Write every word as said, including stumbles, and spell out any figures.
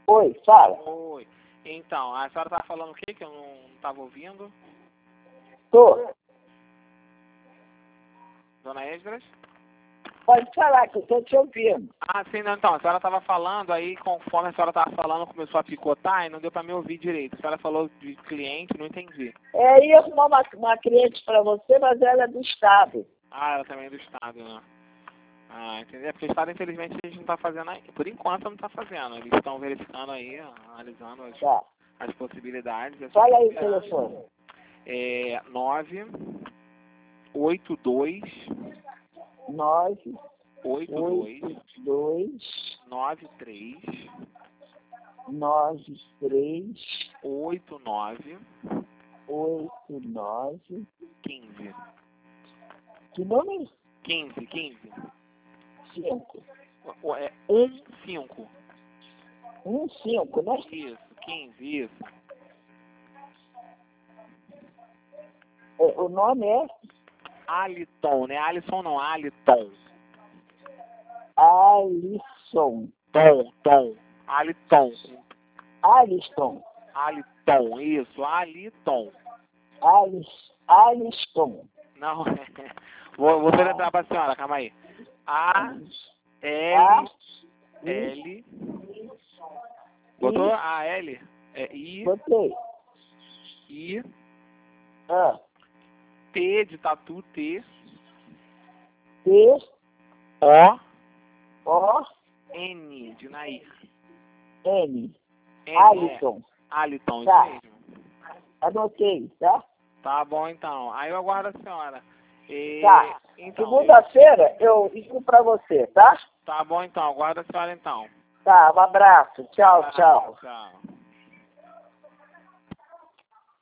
Oi, fala. Oi. Então, a senhora estava falando o quê que eu não estava ouvindo? Tô. Dona Esdras? Pode falar que eu tô te ouvindo. Ah, sim, não, então, a senhora estava falando, aí conforme a senhora estava falando, começou a picotar e não deu para me ouvir direito. A senhora falou de cliente, não entendi. É, ia arrumar uma, uma cliente para você, mas ela é do estado. Ah, ela também é do estado, né? Ah, entendi. É porque o estado, infelizmente, a gente não está fazendo aí. Por enquanto, não está fazendo. Eles estão verificando aí, analisando as, Tá. as possibilidades. As Fala aí o possibilidades. telefone. É nove oito dois nove oito dois oito dois nove três nove três oito nove oito nove. quinze. Que nome? quinze, quinze. cinco. É um cinco. um cinco, né? Isso, quinze, isso. É, o nome é Aliton, né? Alisson não, Aliton. Alisson. Tom, Tom. Aliton. Alisson. Aliton, isso, Aliton. Alis, Alisson. Não, vou, vou soletrar pra senhora, calma aí. A, L, A, L. Botou A, L? É I, Botei. I, A, T de tatu, T, T, O, O, N de Nair. N. N, Alisson. é. Aliton, isso Tá. mesmo. Anotei, tá? Tá bom, então. Aí eu aguardo a senhora. E, Tá. então, Segunda-feira eu ligo pra você, tá? tá bom, então. Aguardo a senhora, então. Tá, um abraço. Tchau, tchau. Tchau.